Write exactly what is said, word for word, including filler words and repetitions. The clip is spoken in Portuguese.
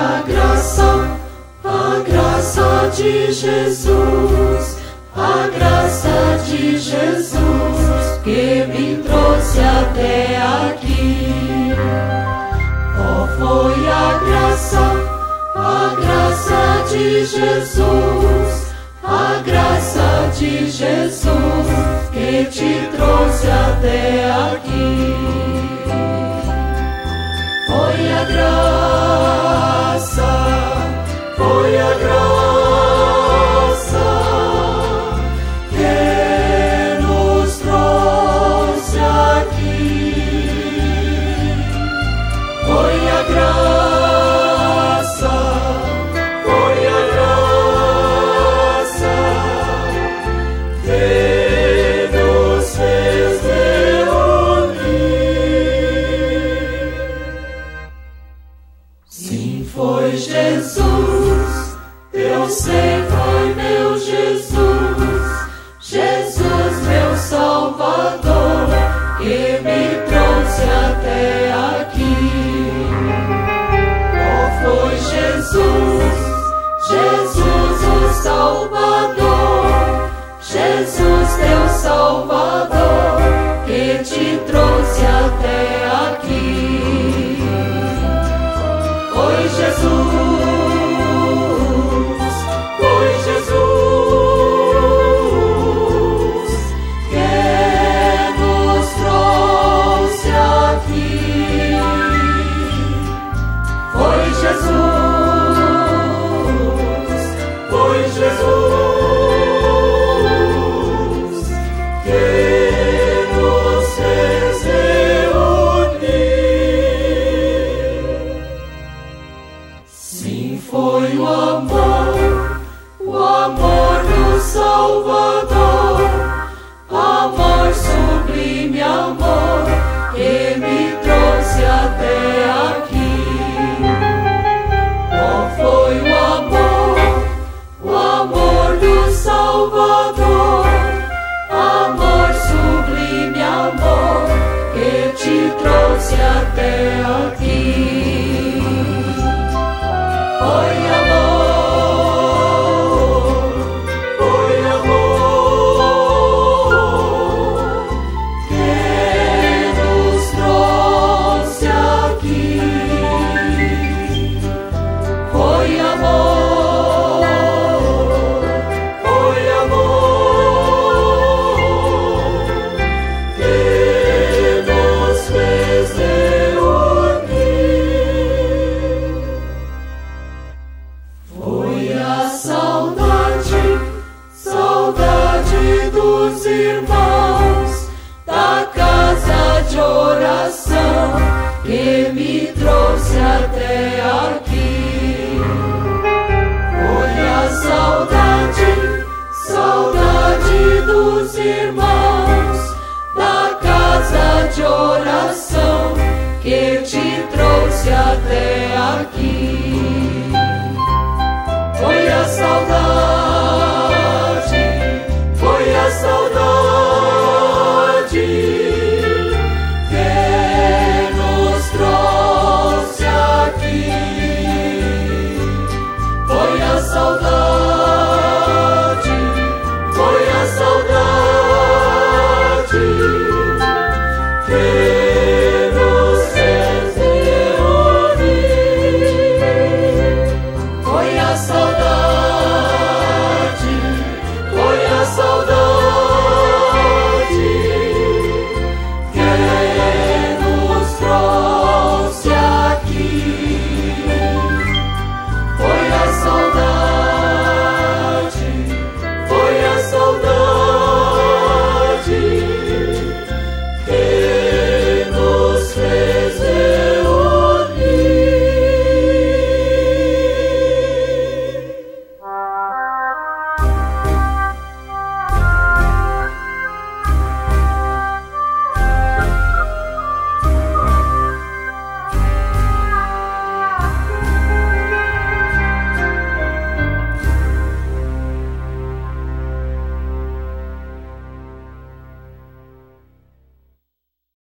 a graça, a graça de Jesus, a graça de Jesus que me trouxe até aqui. Oh, foi a graça, a graça de Jesus, a graça de Jesus que te trouxe até aqui. Foi a graça, foi a graça que nos trouxe aqui. Foi a graça, foi a graça que nos fez reunir. Sim, foi Jesus, eu sei, foi meu Jesus, Jesus meu Salvador, que me trouxe até aqui. Oh, foi Jesus, Jesus o Salvador, Jesus teu Salvador, que te trouxe até aqui. Foi Jesus, foi Jesus que nos trouxe aqui. Foi Jesus, foi Jesus que nos fez reunir. Sim, foi o amor, o amor do Salvador, amor sublime, amor que me trouxe até aqui. Oh, foi o amor, o amor do Salvador, amor sublime, amor que te trouxe até aqui. Foi amor, foi amor que nos trouxe aqui. Foi amor, foi amor que nos fez reunir. Foi a saudade, saudade dos irmãos da casa de oração que me trouxe até aqui. Foi a saudade, saudade dos irmãos da casa de oração que te trouxe até aqui.